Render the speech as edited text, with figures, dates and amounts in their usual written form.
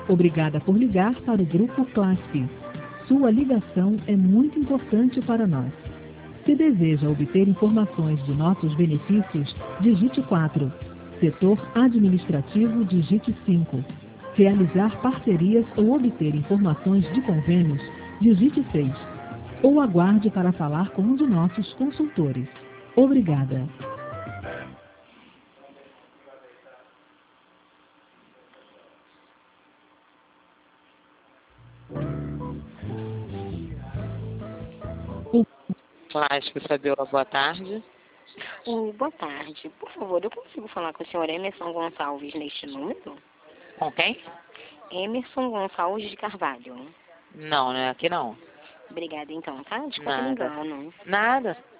Obrigada por ligar para o Grupo CLASP. Sua ligação é muito importante para nós. Se deseja obter informações de nossos benefícios, digite 4. Setor administrativo, digite 5. Realizar parcerias ou obter informações de convênios, digite 6. Ou aguarde para falar com um de nossos consultores. Obrigada. Clássico Fabiola, boa tarde. Boa tarde. Por favor, eu consigo falar com o senhor Emerson Gonçalves neste número? Com quem? Emerson Gonçalves de Carvalho. Não, aqui não. Obrigada então, tá? Desculpe o Nada. engano. Nada.